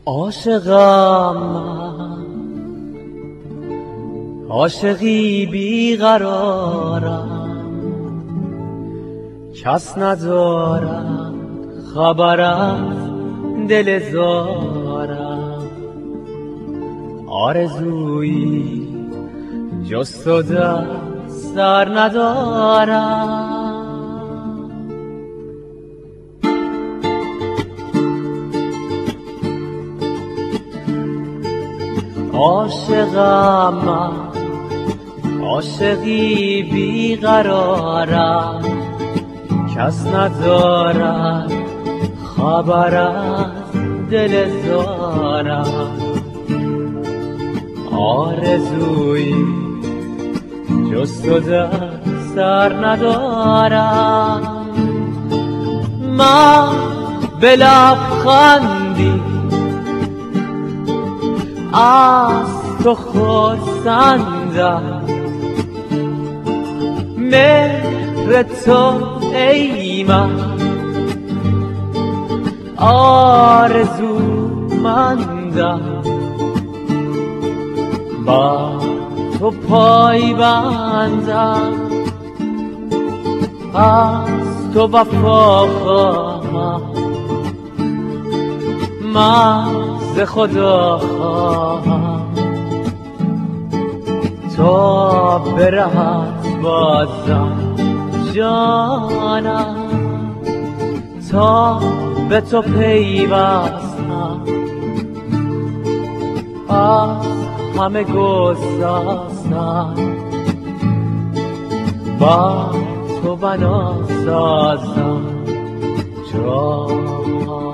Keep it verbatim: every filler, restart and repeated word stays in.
عاشقم من، عاشقی بیقرارم، کس ندارد خبر از دل زارم. آرزویی جز تو در سر ندارم. عاشقم من، عاشقی بیقرارم، کس ندارد خبر از دل زارم. آرزویی جز تو در سر ندارم. من به لبخندی از تو خرسندم، مهر تو ای من آرزومندم. با تو پایبندم، از تو وفا خواهم، من ز خدا خواهم تا برهت بازم جانم، تا به تو پیوستم. از همه گسستم با تو بنا سازم جان.